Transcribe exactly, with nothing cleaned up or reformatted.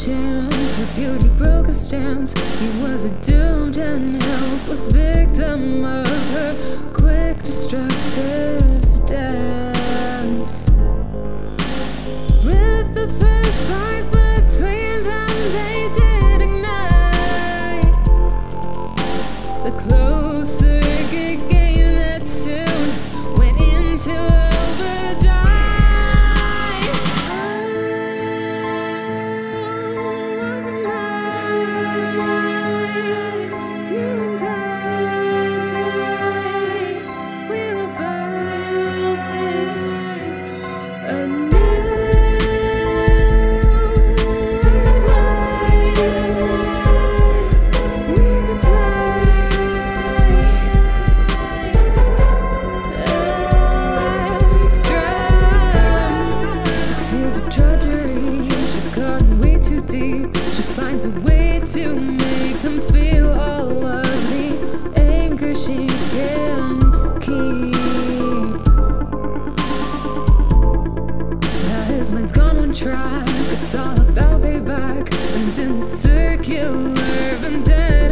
chance. Her beauty broke his stance. He was a doomed and helpless victim of her quick, destructive dance. With the first spark between them, they did ignite. The closer it came, that tune went into overdrive. You and I, we will find a new life. We could die like drum. Six years of drudgery, she's gone way too deep. She finds a way to make him feel all of the anger she can keep. Now his mind's gone on track. It's all about payback, and in the circular Venn